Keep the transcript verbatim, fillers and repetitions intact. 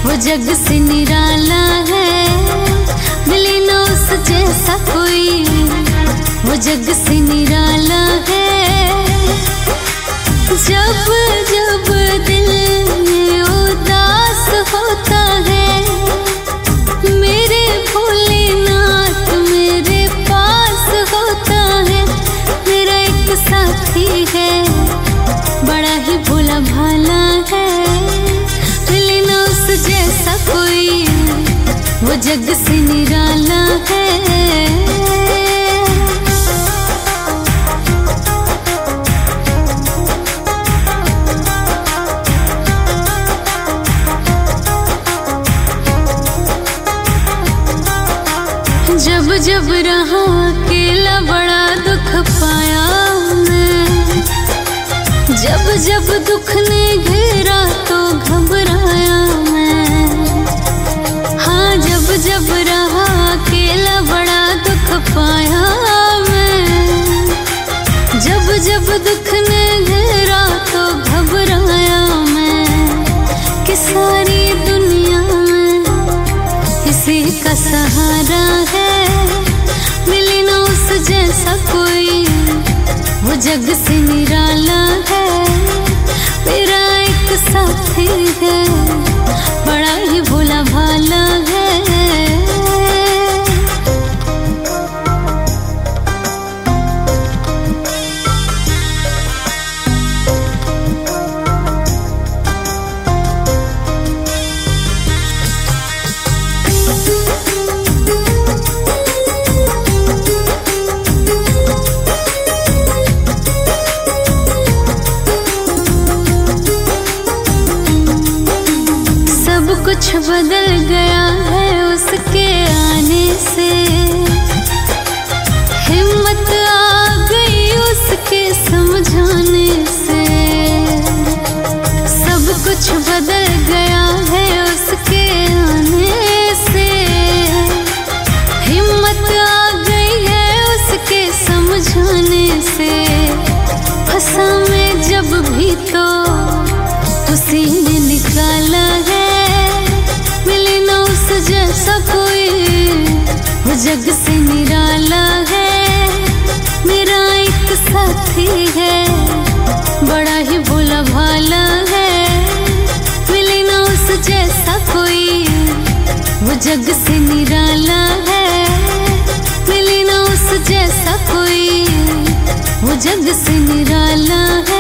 वो जग से निराला है, मिले ना उस जैसा कोई, वो जग से निराला है। जब जब दिल में उदास होता है, मेरे भोलेनाथ मेरे पास होता है। मेरा एक साथी है, बड़ा ही भोला भाला है, मिले ना उस जैसा कोई, वो जग से निराला है। जब जब रहा अकेला बड़ा दुख पाया मैं, जब जब दुख ने घेरा तो घबराया मैं। हाँ जब जब रहा अकेला बड़ा दुख पाया मैं, जब जब दुख ने घेरा तो घबराया मैं। कि सारी दुनिया में किसी का सहारा है, मिले ना उस जैसा कोई, वो जग से निराला है। मेरा एक साथी है, बड़ा ही भोला भाला है। कुछ बदल गया है उसके आने से, हिम्मत आ गई उसके समझाने से। सब कुछ बदल गया है उसके आने से, हिम्मत आ गई है उसके समझाने से। फंसा मैं जब भी तो उसी ने निकाला है, जैसा कोई, वो जग से निराला है। मेरा एक साथी है, बड़ा ही भोला भाला है, मिले ना उस जैसा कोई, वो जग से निराला है। मिले ना उस जैसा कोई, वो जग से निराला है।